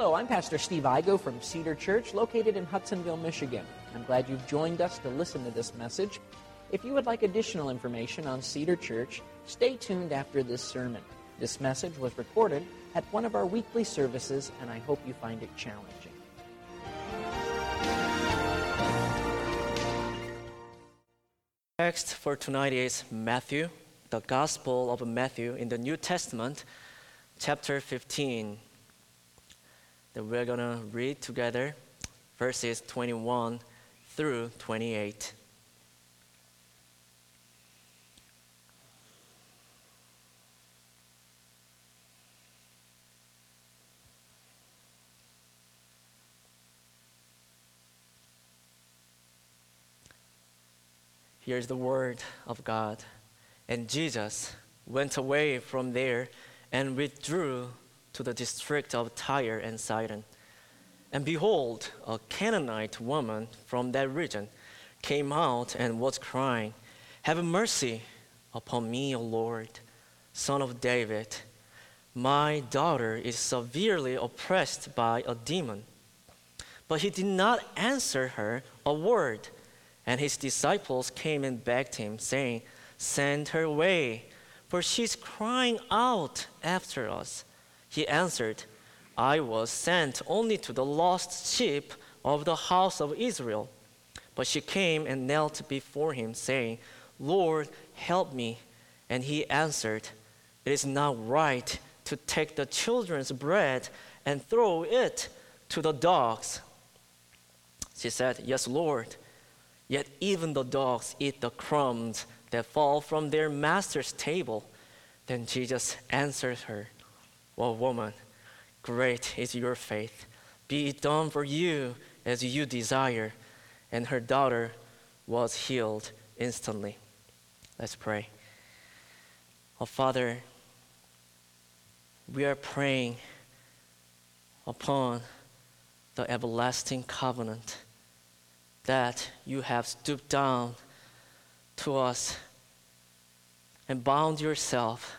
Hello, I'm Pastor Steve Igo from Cedar Church, located in Hudsonville, Michigan. I'm glad you've joined us to listen to this message. If you would like additional information on Cedar Church, stay tuned after this sermon. This message was recorded at one of our weekly services, and I hope you find it challenging. Text for tonight is Matthew, the Gospel of Matthew in the New Testament, chapter 15. That we're going to read together, verses 21 through 28. Here's the word of God. And Jesus went away from there and withdrew to the district of Tyre and Sidon. And behold, a Canaanite woman from that region came out and was crying, "Have mercy upon me, O Lord, Son of David. My daughter is severely oppressed by a demon." But he did not answer her a word. And his disciples came and begged him, saying, "Send her away, for she's crying out after us." He answered, "I was sent only to the lost sheep of the house of Israel." But she came and knelt before him, saying, "Lord, help me." And he answered, "It is not right to take the children's bread and throw it to the dogs." She said, "Yes, Lord. Yet even the dogs eat the crumbs that fall from their master's table." Then Jesus answered her, "Well, woman, great is your faith. Be it done for you as you desire." And her daughter was healed instantly. Let's pray. Oh, Father, we are praying upon the everlasting covenant that you have stooped down to us and bound yourself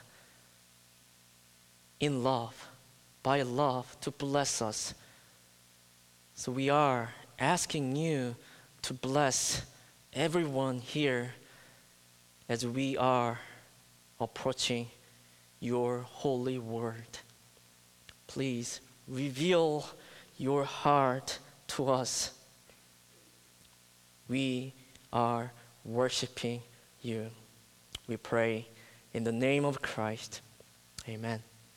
in love, by love, to bless us. So we are asking you to bless everyone here as we are approaching your holy word. Please reveal your heart to us. We are worshiping you. We pray in the name of Christ. Amen.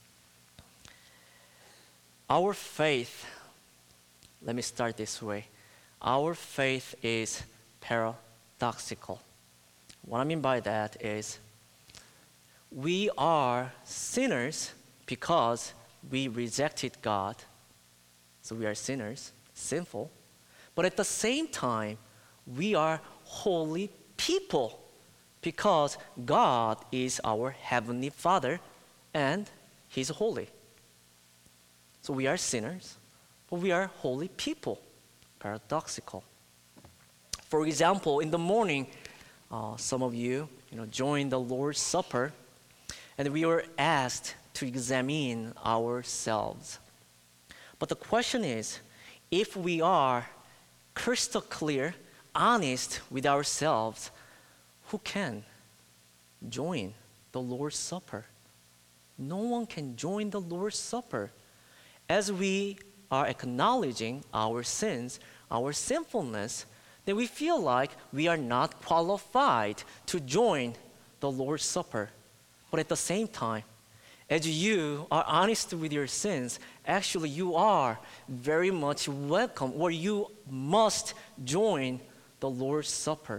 Our faith, let me start this way. Our faith is paradoxical. What I mean by that is we are sinners because we rejected God. So we are sinners, sinful. But at the same time, we are holy people because God is our Heavenly Father and He's holy. So we are sinners, but we are holy people. Paradoxical. For example, in the morning, some of you joined the Lord's Supper, and we were asked to examine ourselves. But the question is, if we are crystal clear, honest with ourselves, who can join the Lord's Supper? No one can join the Lord's Supper. As we are acknowledging our sins, our sinfulness, then we feel like we are not qualified to join the Lord's Supper. But at the same time, as you are honest with your sins, actually you are very much welcome, or you must join the Lord's Supper.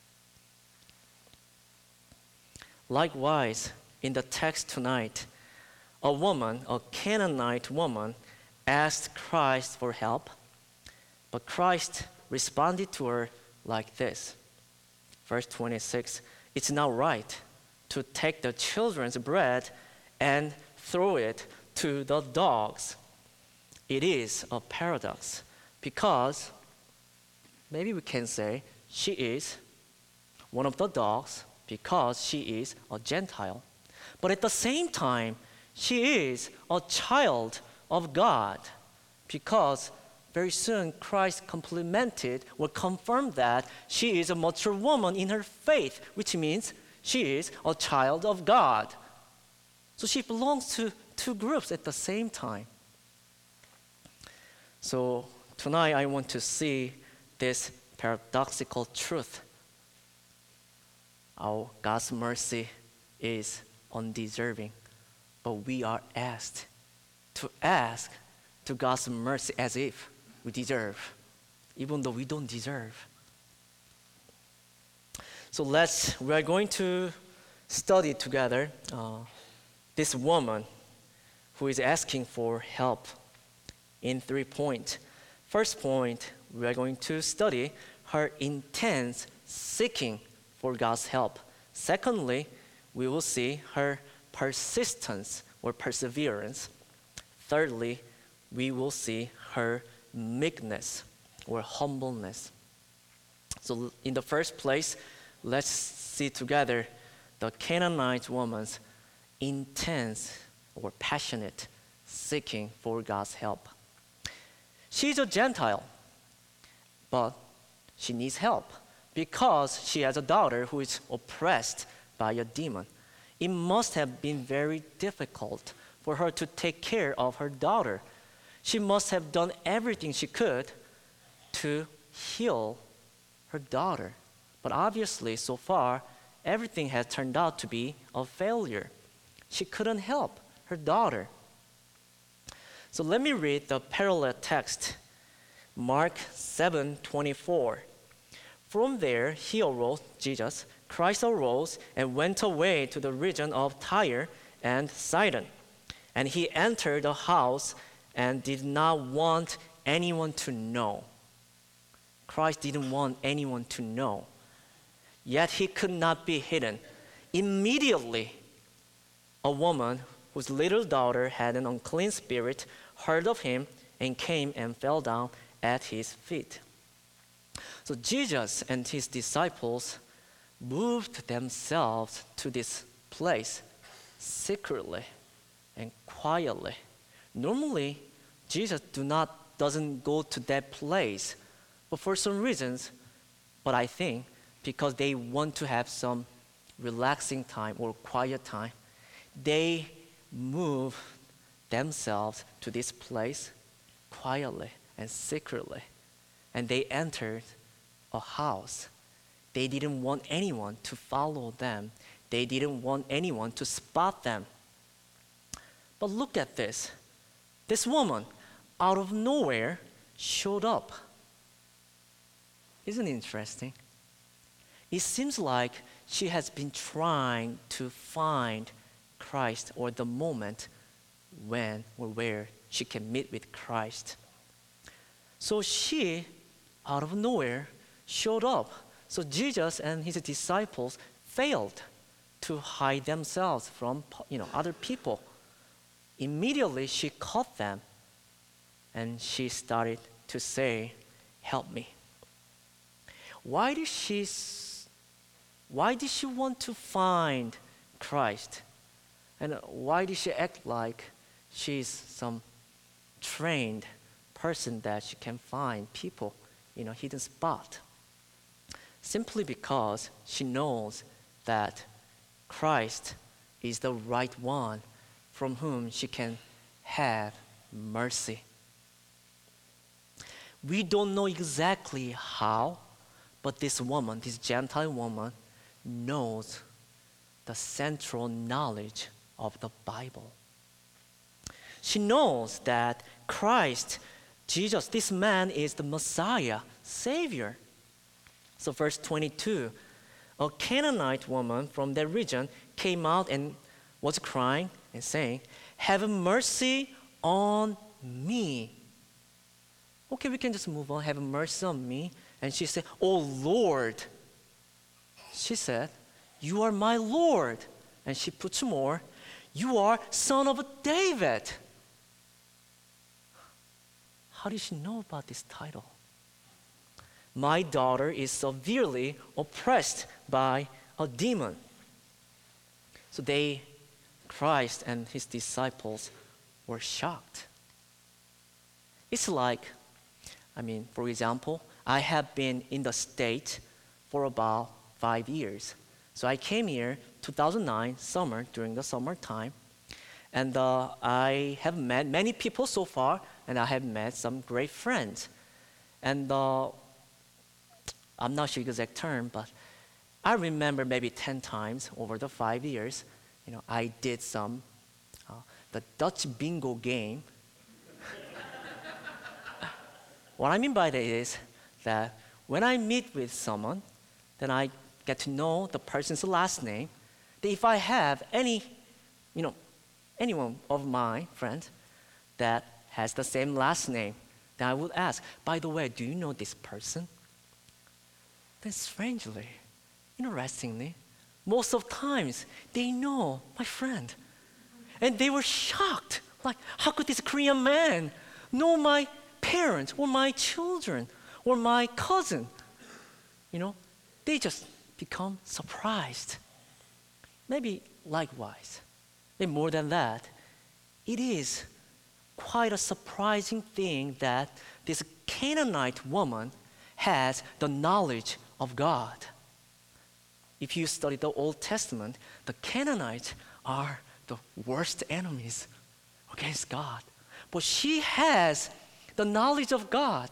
Likewise, in the text tonight, a woman, a Canaanite woman, asked Christ for help, but Christ responded to her like this. Verse 26, "It's not right to take the children's bread and throw it to the dogs." It is a paradox because maybe we can say she is one of the dogs because she is a Gentile. But at the same time, she is a child of God because very soon Christ complemented or confirmed that she is a mature woman in her faith, which means she is a child of God. So she belongs to two groups at the same time. So tonight I want to see this paradoxical truth. Our God's mercy is undeserving, but we are asked to ask to God's mercy as if we deserve, even though we don't deserve. So we are going to study together this woman who is asking for help in 3 points. First point, we are going to study her intense seeking for God's help. Secondly, we will see her persistence or perseverance. Thirdly, we will see her meekness or humbleness. So in the first place, let's see together the Canaanite woman's intense or passionate seeking for God's help. She's a Gentile, but she needs help because she has a daughter who is oppressed by a demon. It must have been very difficult for her to take care of her daughter. She must have done everything she could to heal her daughter. But obviously, so far, everything has turned out to be a failure. She couldn't help her daughter. So let me read the parallel text, Mark 7:24. From there, he arose, Jesus, Christ arose and went away to the region of Tyre and Sidon. And he entered a house and did not want anyone to know. Christ didn't want anyone to know. Yet he could not be hidden. Immediately, a woman whose little daughter had an unclean spirit heard of him and came and fell down at his feet. So Jesus and his disciples moved themselves to this place secretly and quietly. Normally, Jesus doesn't go to that place, but for some reasons, but I think because they want to have some relaxing time or quiet time, they move themselves to this place quietly and secretly. And they entered a house. They didn't want anyone to follow them. They didn't want anyone to spot them. But look at this. This woman, out of nowhere, showed up. Isn't it interesting? It seems like she has been trying to find Christ or the moment when or where she can meet with Christ. So she, out of nowhere, showed up. So Jesus and his disciples failed to hide themselves from other people. Immediately she caught them and she started to say, "Help me." Why did she want to find Christ? And why did she act like she's some trained person that she can find people, hidden spot? Simply because she knows that Christ is the right one from whom she can have mercy. We don't know exactly how, but this woman, this Gentile woman, knows the central knowledge of the Bible. She knows that Christ, Jesus, this man is the Messiah, Savior. So verse 22, a Canaanite woman from that region came out and was crying and saying, "Have mercy on me." Okay, we can just move on. "Have mercy on me." And she said, "Oh Lord." She said, "You are my Lord." And she puts more, "You are Son of David." How did she know about this title? "My daughter is severely oppressed by a demon." So Christ and his disciples were shocked. It's like, for example, I have been in the state for about 5 years. So I came here 2009 summer, during the summertime, and I have met many people so far, and I have met some great friends. And I'm not sure the exact term, but I remember maybe 10 times over the 5 years, I did the Dutch bingo game. What I mean by that is that when I meet with someone, then I get to know the person's last name. That if I have anyone of my friends that has the same last name, then I would ask, by the way, do you know this person? Then strangely, interestingly, most of times they know my friend. And they were shocked. Like, how could this Korean man know my parents or my children or my cousin? They just become surprised. Maybe likewise, maybe more than that, it is quite a surprising thing that this Canaanite woman has the knowledge of God. If you study the Old Testament, the Canaanites are the worst enemies against God. But she has the knowledge of God.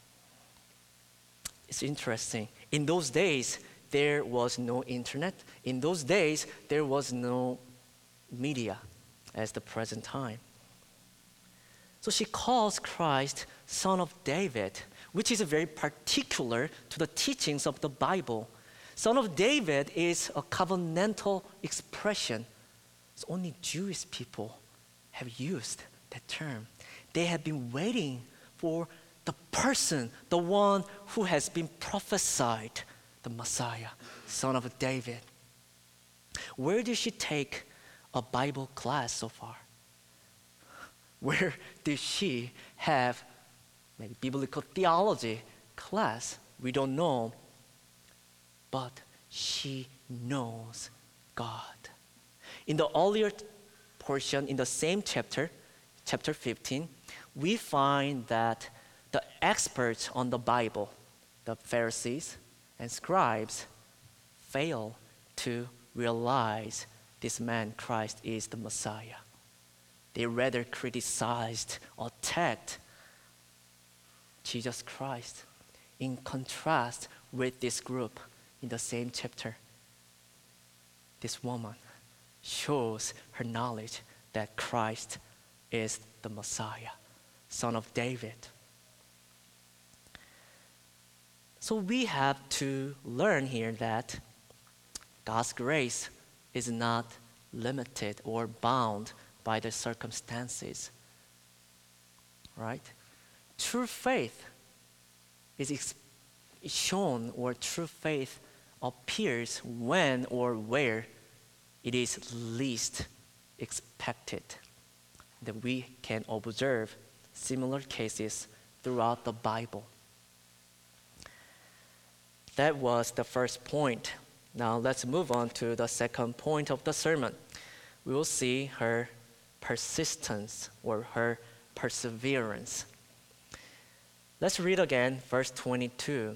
It's interesting. In those days, there was no internet. In those days, there was no media as the present time. So she calls Christ Son of David, which is very particular to the teachings of the Bible. Son of David is a covenantal expression. So only Jewish people have used that term. They have been waiting for the person, the one who has been prophesied, the Messiah, Son of David. Where did she take a Bible class so far? Where did she have maybe biblical theology class? We don't know. But she knows God. In the earlier portion, in the same chapter 15, we find that the experts on the Bible, the Pharisees and scribes, fail to realize this man, Christ, is the Messiah. They rather criticized, attacked Jesus Christ. In contrast with this group in the same chapter, this woman shows her knowledge that Christ is the Messiah, Son of David. So we have to learn here that God's grace is not limited or bound by the circumstances, right? True faith is shown, or true faith appears when or where it is least expected. That we can observe similar cases throughout the Bible. That was the first point. Now let's move on to the second point of the sermon. We will see her persistence or her perseverance. Let's read again verse 22.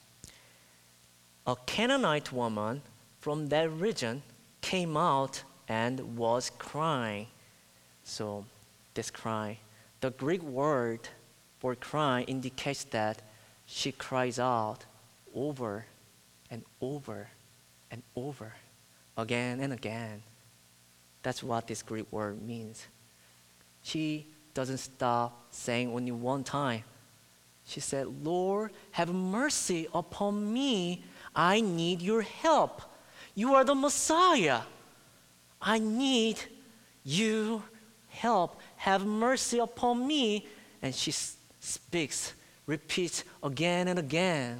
A Canaanite woman from that region came out and was crying. So this cry, the Greek word for cry indicates that she cries out over and over and over, again and again. That's what this Greek word means. She doesn't stop saying only one time. She said, Lord, have mercy upon me. I need your help. You are the Messiah. I need your help. Have mercy upon me. And she speaks, repeats again and again.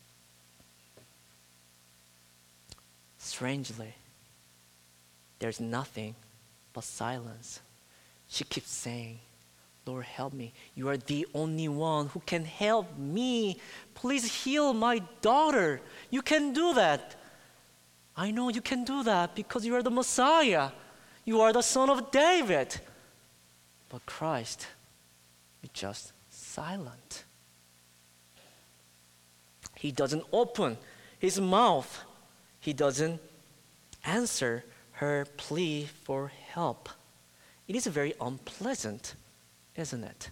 Strangely, there's nothing but silence. She keeps saying, Lord, help me. You are the only one who can help me. Please heal my daughter. You can do that. I know you can do that because you are the Messiah. You are the Son of David. But Christ is just silent. He doesn't open his mouth. He doesn't answer her plea for help. It is very unpleasant, isn't it?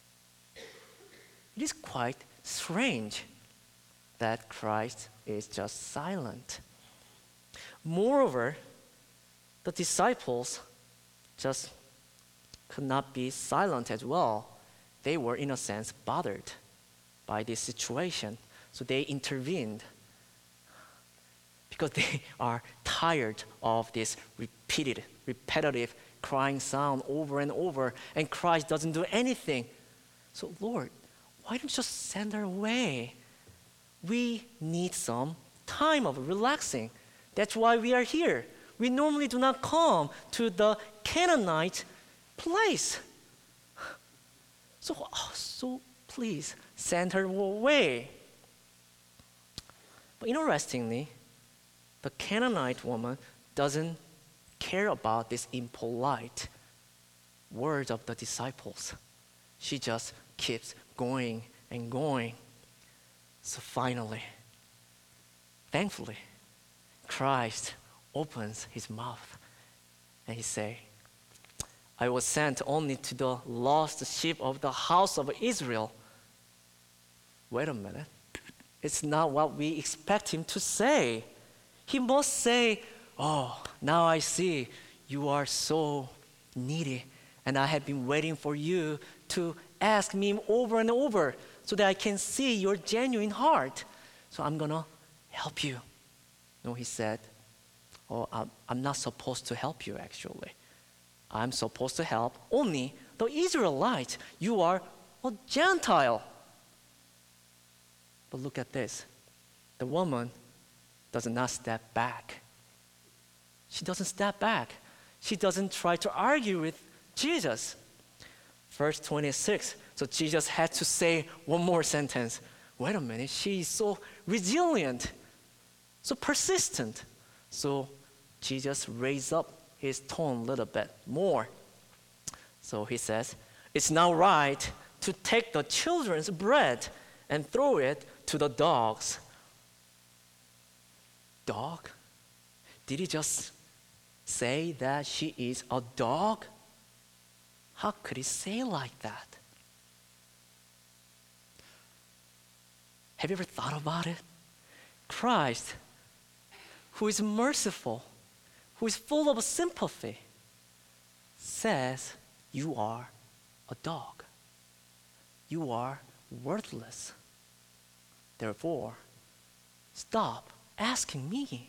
It is quite strange that Christ is just silent. Moreover, the disciples just could not be silent as well. They were, in a sense, bothered by this situation. So they intervened because they are tired of this repetitive crying sound over and over, and Christ doesn't do anything. So, Lord, why don't you just send her away? We need some time of relaxing. That's why we are here. We normally do not come to the Canaanite place. So please send her away. But interestingly, the Canaanite woman doesn't care about these impolite words of the disciples. She just keeps going and going. So finally, thankfully, Christ opens his mouth and he says, I was sent only to the lost sheep of the house of Israel. Wait a minute. It's not what we expect him to say. He must say, oh, now I see you are so needy, and I have been waiting for you to ask me over and over so that I can see your genuine heart. So I'm going to help you. No, he said, oh, I'm not supposed to help you, actually. I'm supposed to help only the Israelites. You are a Gentile. But look at this. The woman does not step back. She doesn't step back. She doesn't try to argue with Jesus. Verse 26, so Jesus had to say one more sentence. Wait a minute, she is so resilient, so persistent. So Jesus raised up his tone a little bit more. So he says, it's not right to take the children's bread and throw it to the dogs. Dog? Did he just say that she is a dog? How could he say like that? Have you ever thought about it? Christ, who is merciful, who is full of sympathy, says, you are a dog. You are worthless. Therefore, stop asking me.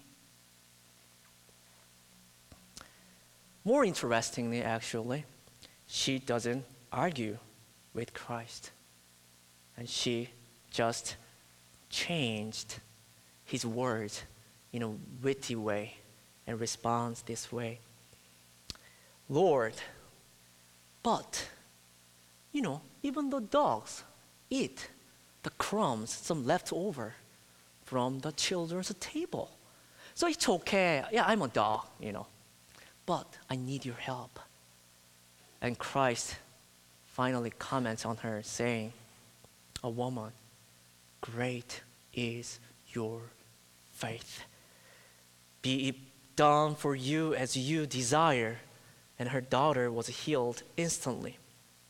More interestingly, actually, she doesn't argue with Christ. And she just changed his words in a witty way and responds this way. Lord, but, even the dogs eat the crumbs, some left over from the children's table. So it's okay. Yeah, I'm a dog, but I need your help. And Christ finally comments on her saying, a woman, great is your faith. Be it done for you as you desire. And her daughter was healed instantly.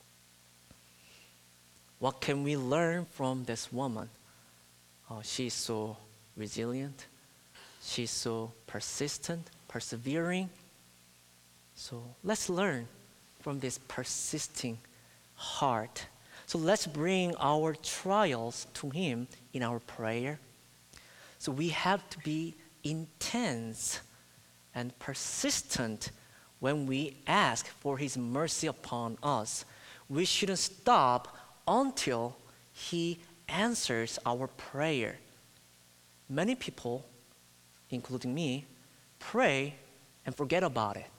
What can we learn from this woman? She's so resilient. She's so persistent, persevering. So let's learn from this persisting heart. So let's bring our trials to him in our prayer. So we have to be intense and persistent when we ask for his mercy upon us. We shouldn't stop until he answers our prayer. Many people, including me, pray and forget about it.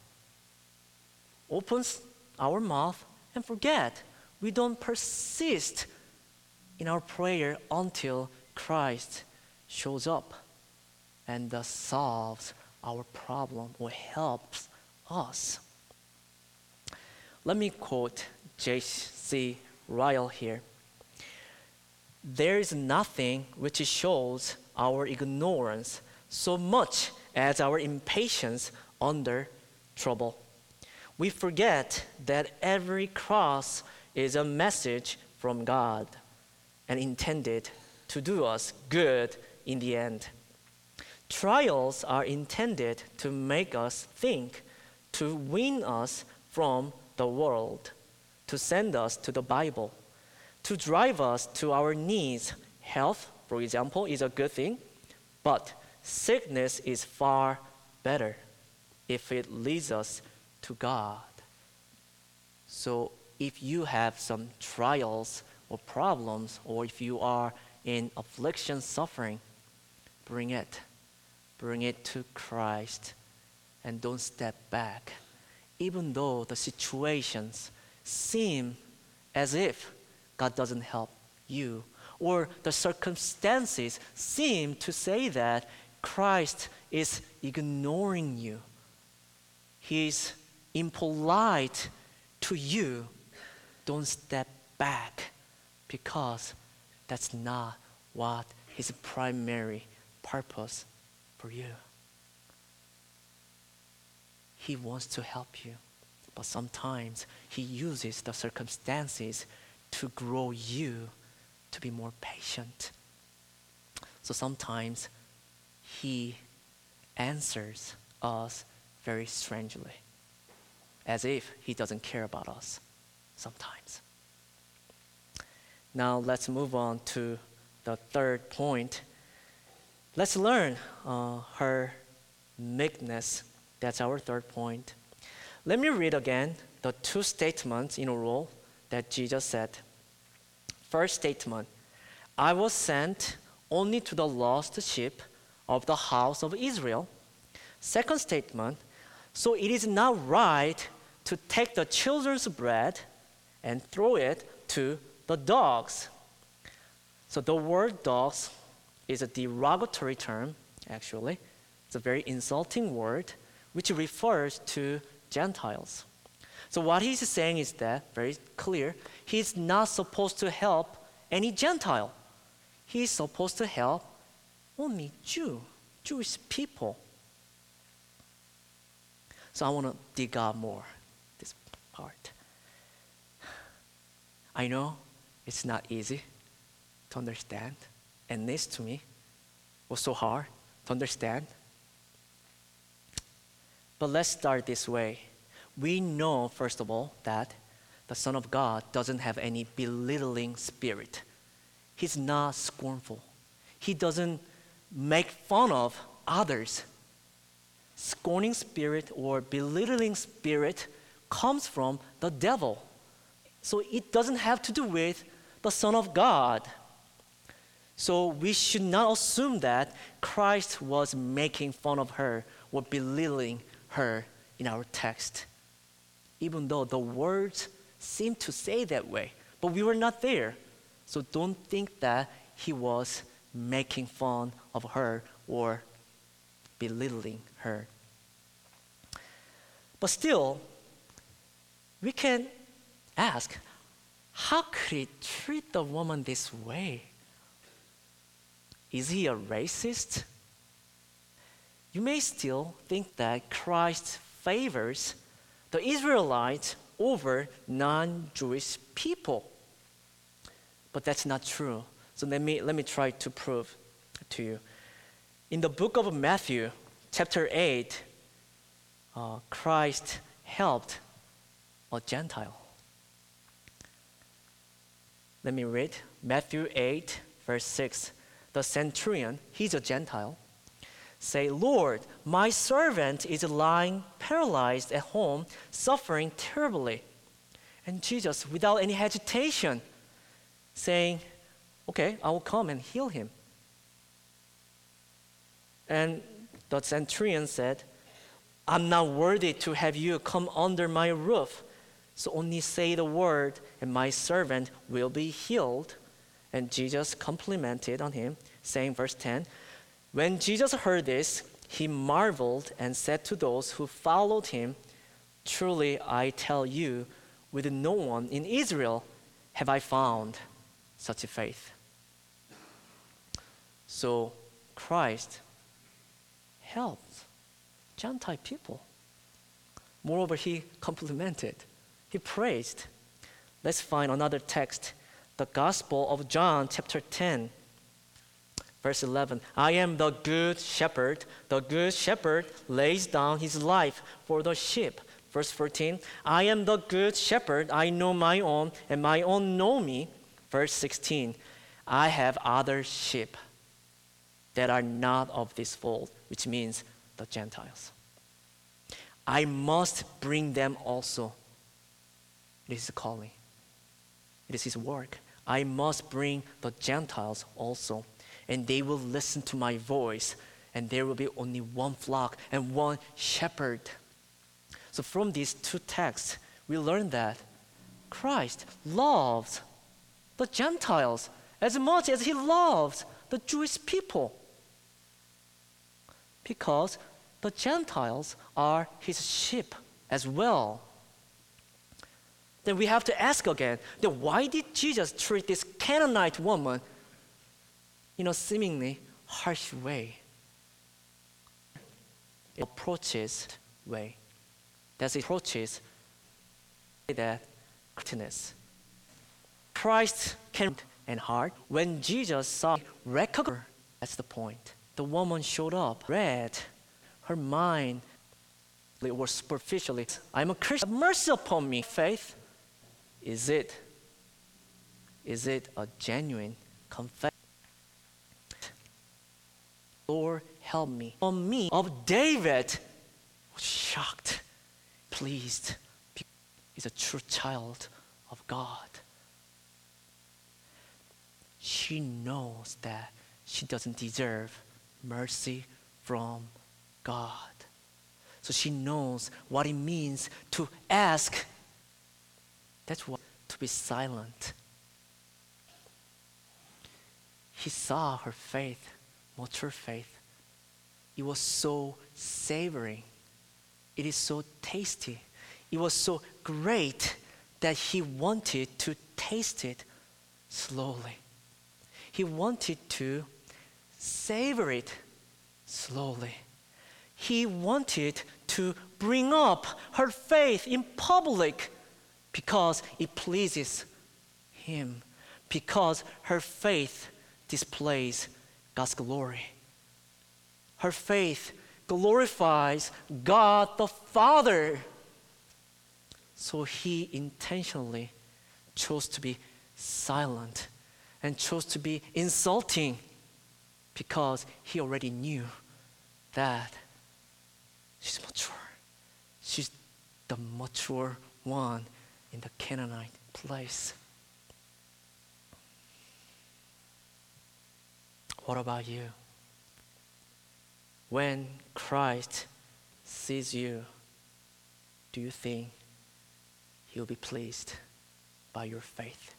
Opens our mouth and forget. We don't persist in our prayer until Christ shows up and thus solves our problem or helps us. Let me quote J.C. Ryle here. there is nothing which shows our ignorance so much as our impatience under trouble. We forget that every cross is a message from God and intended to do us good in the end. Trials are intended to make us think, to wean us from the world, to send us to the Bible, to drive us to our needs. Health, for example, is a good thing, but sickness is far better if it leads us to God. So if you have some trials or problems, or if you are in affliction, suffering, bring it to Christ and don't step back. Even though the situations seem as if God doesn't help you, or the circumstances seem to say that Christ is ignoring you. He's impolite to you. Don't step back, because that's not what His primary purpose for you. He wants to help you, but sometimes He uses the circumstances to grow you to be more patient. So sometimes He answers us very strangely, as if He doesn't care about us sometimes. Now let's move on to the third point. Let's learn her meekness. That's our third point. Let me read again the two statements in a row that Jesus said. First statement, I was sent only to the lost sheep of the house of Israel. Second statement, so it is not right to take the children's bread and throw it to the dogs. So the word dogs is a derogatory term, actually. It's a very insulting word, which refers to Gentiles. So what he's saying is that, very clear, he's not supposed to help any Gentile. He's supposed to help only Jewish people. So I want to dig out more this part. I know it's not easy to understand, and this to me was so hard to understand. But let's start this way. We know, first of all, that the Son of God doesn't have any belittling spirit. He's not scornful. He doesn't make fun of others. Scorning spirit or belittling spirit comes from the devil. So it doesn't have to do with the Son of God. So we should not assume that Christ was making fun of her or belittling her in our text, even though the words seem to say that way. But we were not there. So don't think that he was making fun of her or belittling her. But still, we can ask, how could he treat the woman this way? Is he a racist? You may still think that Christ favors the Israelites over non-Jewish people. But that's not true. So let me try to prove to you. In the book of Matthew, chapter 8, Christ helped a Gentile. Let me read. Matthew 8, verse 6. The centurion, he's a Gentile, say, Lord, my servant is lying paralyzed at home, suffering terribly. And Jesus, without any hesitation, saying, okay, I will come and heal him. And the centurion said, I'm not worthy to have you come under my roof. So only say the word, and my servant will be healed. And Jesus complimented on him, saying, verse 10, when Jesus heard this, he marveled and said to those who followed him, truly I tell you, with no one in Israel have I found such a faith. So Christ helped Gentile people. Moreover, he complimented, he praised. Let's find another text, the Gospel of John, chapter 10, verse 11. I am the good shepherd. The good shepherd lays down his life for the sheep. Verse 14, I am the good shepherd. I know my own, and my own know me. Verse 16, I have other sheep that are not of this fold, which means the Gentiles. I must bring them also. It is a calling. It is his work. I must bring the Gentiles also, and they will listen to my voice, and there will be only one flock and one shepherd. So from these two texts, we learn that Christ loves the Gentiles as much as he loves the Jewish people, because the Gentiles are his sheep as well. Then we have to ask again, then why did Jesus treat this Canaanite woman in a seemingly harsh way? It approaches way. That it approaches that craftiness. Christ can and heart. When Jesus saw recognized, that's the point. The woman showed up, read her mind or superficially. I'm a Christian. Have mercy upon me. Faith. Is it a genuine confession? Lord, help me. On me of David, shocked, pleased. He's a true child of God. She knows that she doesn't deserve mercy from God. So she knows what it means to ask. That's what, to be silent. He saw her faith, mature faith. It was so savoring. It is so tasty. It was so great that he wanted to taste it slowly. He wanted to savor it slowly. He wanted to bring up her faith in public because it pleases him, because her faith displays God's glory. Her faith glorifies God the Father. So he intentionally chose to be silent and chose to be insulting because he already knew that she's mature. She's the mature one in the Canaanite place. What about you? When Christ sees you, do you think he'll be pleased by your faith?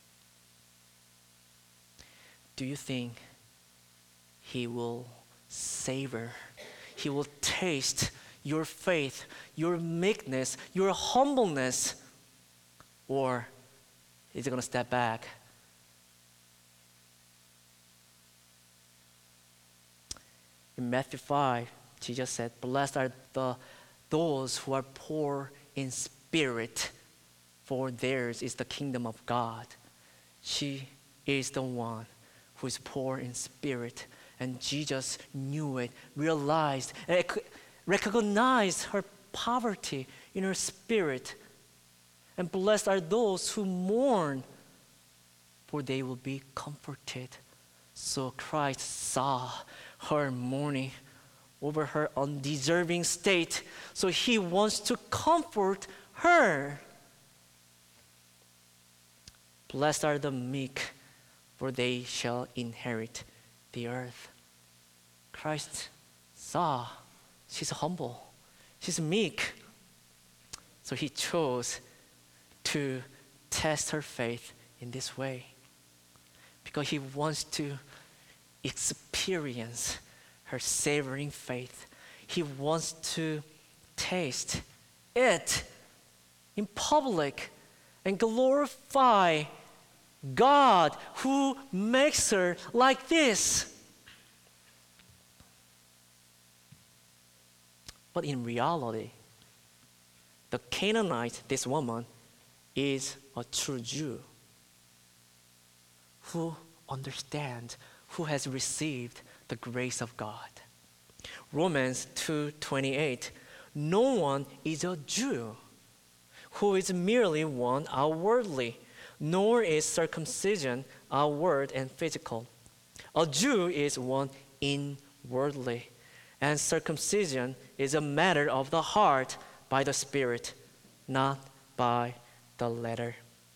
Do you think he will savor, he will taste your faith, your meekness, your humbleness? Or is he going to step back? In Matthew 5, Jesus said, blessed are those who are poor in spirit, for theirs is the kingdom of God. She is the one who is poor in spirit. And Jesus knew it, realized, and recognized her poverty in her spirit. And blessed are those who mourn, for they will be comforted. So Christ saw her mourning over her undeserving state. So he wants to comfort her. Blessed are the meek, for they shall inherit the earth. Christ saw she's humble, she's meek. So he chose to test her faith in this way because he wants to experience her savoring faith. He wants to taste it in public and glorify God who makes her like this. But in reality, the Canaanite, this woman, is a true Jew who understands, who has received the grace of God. Romans 2:28, no one is a Jew who is merely one outwardly, nor is circumcision outward and physical. A Jew is one inwardly, and circumcision is a matter of the heart by the Spirit, not by the letter.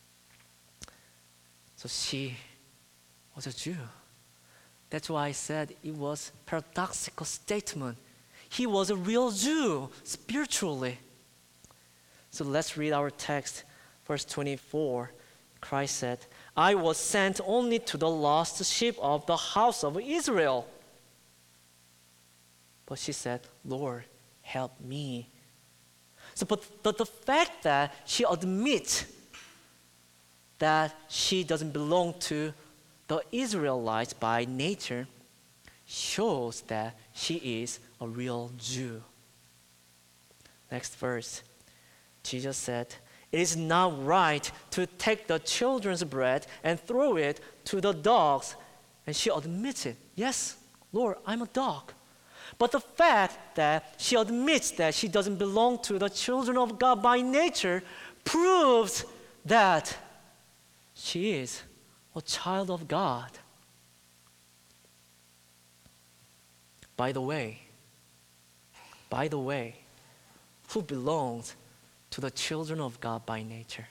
So she was a Jew. That's why I said it was a paradoxical statement. He was a real Jew spiritually. So let's read our text, verse 24. Christ said, I was sent only to the lost sheep of the house of Israel. But she said, Lord, help me. So, but the fact that she admits that she doesn't belong to the Israelites by nature shows that she is a real Jew. Next verse. Jesus said, it is not right to take the children's bread and throw it to the dogs. And she admits it. Yes, Lord, I'm a dog. But the fact that she admits that she doesn't belong to the children of God by nature proves that she is a child of God. By the way, who belongs to the children of God by nature?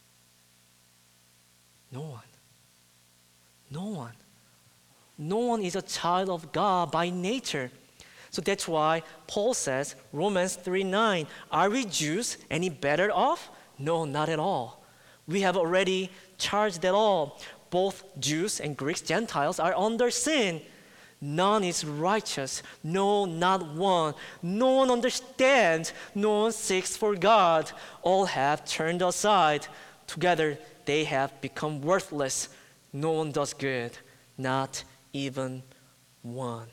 No one. No one. No one is a child of God by nature. So that's why Paul says, Romans 3:9, are we Jews any better off? No, not at all. We have already charged that all. Both Jews and Greeks, Gentiles, are under sin. None is righteous. No, not one. No one understands. No one seeks for God. All have turned aside. Together they have become worthless. No one does good, not even one.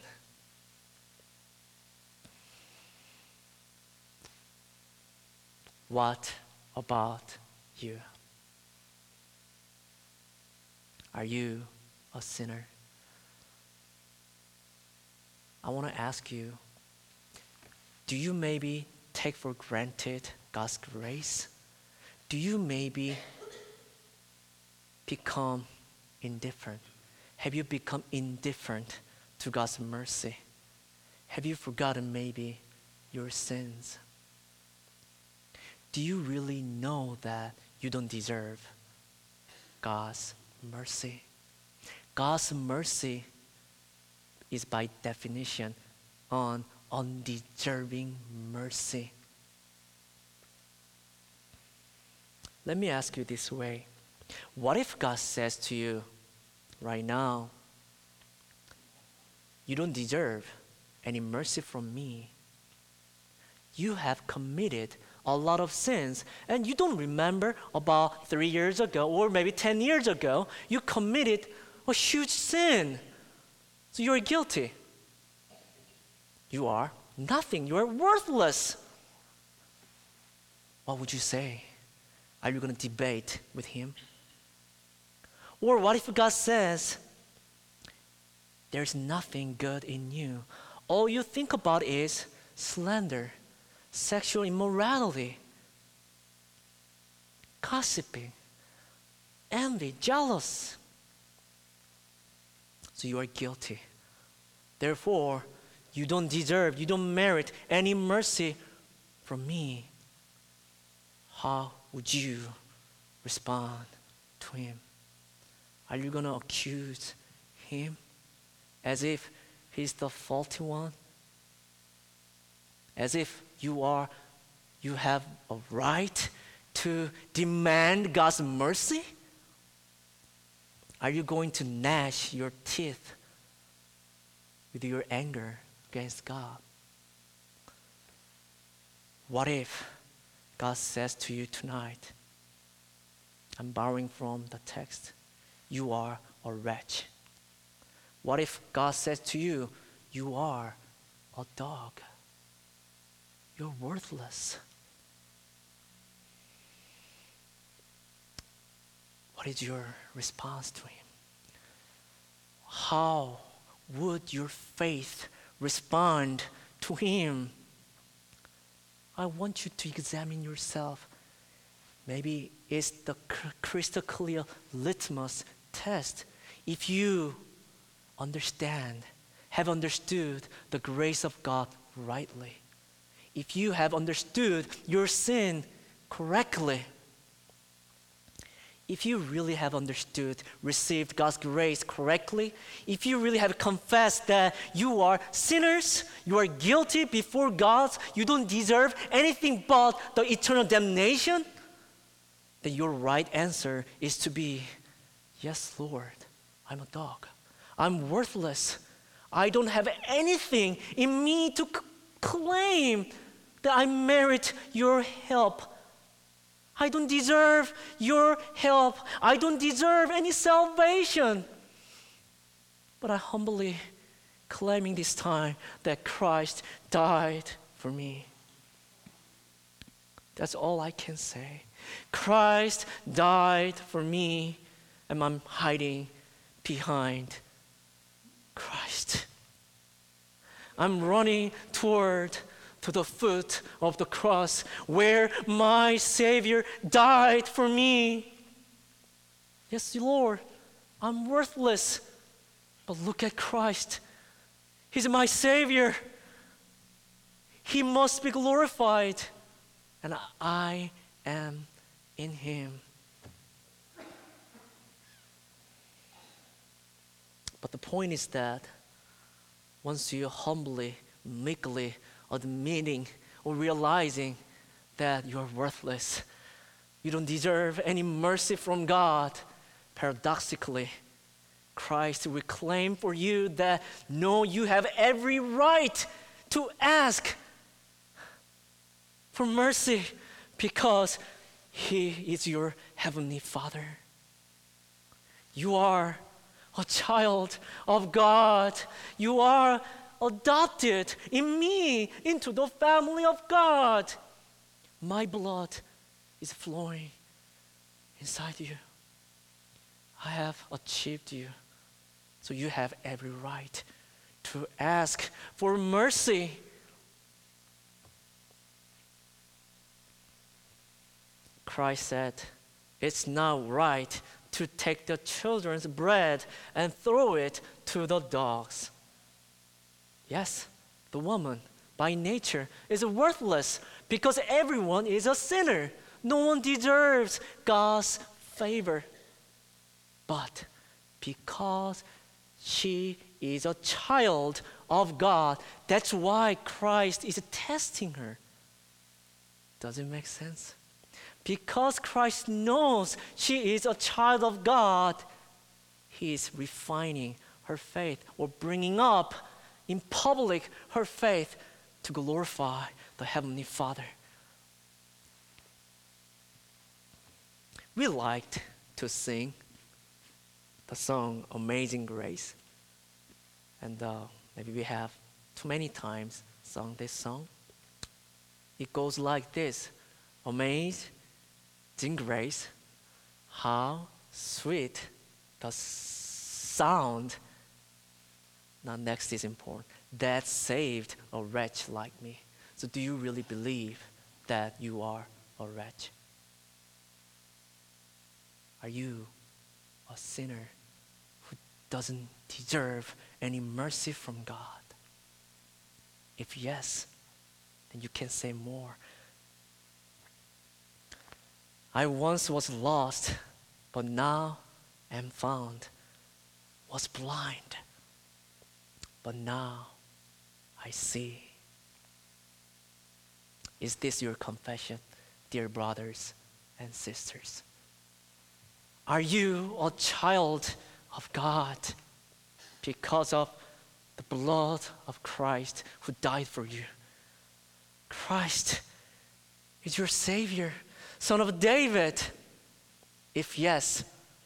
What about you? Are you a sinner? I want to ask you, do you maybe take for granted God's grace? Do you maybe become indifferent? Have you become indifferent to God's mercy? Have you forgotten maybe your sins? Do you really know that you don't deserve God's mercy? God's mercy is by definition an undeserving mercy. Let me ask you this way. What if God says to you right now, you don't deserve any mercy from me. You have committed a lot of sins, and you don't remember about 3 years ago or maybe 10 years ago, you committed a huge sin. So you're guilty. You are nothing. You are worthless. What would you say? Are you going to debate with him? Or what if God says, there's nothing good in you. All you think about is slander, sexual immorality, gossiping, envy, jealous. So you are guilty. Therefore, you don't deserve, you don't merit any mercy from me. How would you respond to him? Are you going to accuse him as if he's the faulty one? As if you have a right to demand God's mercy? Are you going to gnash your teeth with your anger against God? What if God says to you tonight, I'm borrowing from the text, you are a wretch? What if God says to you, you are a dog? you're worthless. What is your response to him? How would your faith respond to him? I want you to examine yourself. Maybe it's the crystal clear litmus test. If you have understood the grace of God rightly, if you have understood your sin correctly, if you really have understood, received God's grace correctly, if you really have confessed that you are sinners, you are guilty before God, you don't deserve anything but the eternal damnation, then your right answer is to be, yes, Lord, I'm a dog. I'm worthless. I don't have anything in me to claim that I merit your help. I don't deserve your help. I don't deserve any salvation. But I humbly claiming this time that Christ died for me. That's all I can say. Christ died for me, and I'm hiding behind Christ. I'm running to the foot of the cross where my Savior died for me. Yes, Lord, I'm worthless, but look at Christ. He's my Savior. He must be glorified, and I am in Him. But the point is that once you humbly, meekly admitting or realizing that you're worthless, you don't deserve any mercy from God, paradoxically, Christ will claim for you that no, you have every right to ask for mercy because He is your Heavenly Father. You are a child of God. You are adopted in me into the family of God. My blood is flowing inside you. I have achieved you. So you have every right to ask for mercy. Christ said, it's not right to take the children's bread and throw it to the dogs. Yes, the woman by nature is worthless because everyone is a sinner. No one deserves God's favor. But because she is a child of God, that's why Christ is testing her. Does it make sense? Because Christ knows she is a child of God, He is refining her faith or bringing up in public her faith to glorify the Heavenly Father. We liked to sing the song Amazing Grace. And maybe we have too many times sung this song. It goes like this: Amazing grace, how sweet the sound. Now next is important. That saved a wretch like me. So do you really believe that you are a wretch? Are you a sinner who doesn't deserve any mercy from God? If yes, then you can say more. I once was lost, but now am found. Was blind, but now I see. Is this your confession, dear brothers and sisters? Are you a child of God because of the blood of Christ who died for you? Christ is your Savior, Son of David. If yes,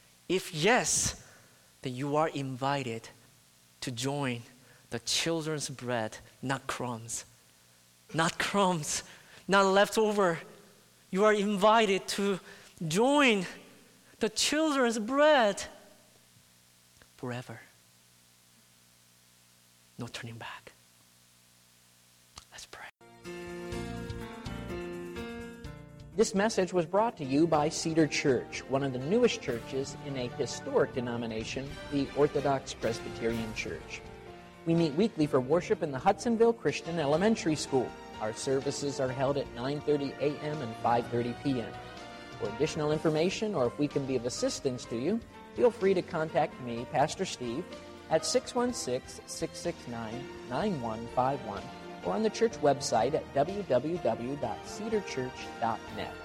then you are invited to join the children's bread, not crumbs. not crumbs, not leftover. You are invited to join the children's bread forever. No turning back. Let's pray. This message was brought to you by Cedar Church, one of the newest churches in a historic denomination, the Orthodox Presbyterian Church. We meet weekly for worship in the Hudsonville Christian Elementary School. Our services are held at 9:30 a.m. and 5:30 p.m. For additional information, or if we can be of assistance to you, feel free to contact me, Pastor Steve, at 616-669-9151, or on the church website at www.cedarchurch.net.